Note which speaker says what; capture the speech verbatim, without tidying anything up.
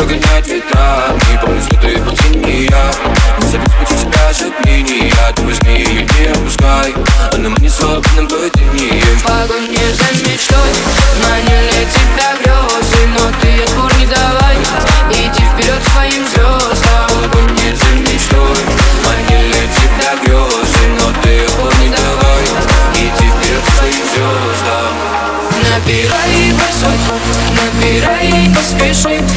Speaker 1: догонять ветра. Не помню слеты пути не я. Не забудь пути скажет линия. Ты возьми ее, не опускай, а нам не свободным падением.
Speaker 2: В погоне за мечтой манили тебя грезы, но ты отпор не давай, иди вперед своим звездам.
Speaker 1: В погоне за мечтой манили тебя грезы, но ты отпор не давай, иди вперед своим звездам.
Speaker 2: Набирай высоту, набирай, поспеши.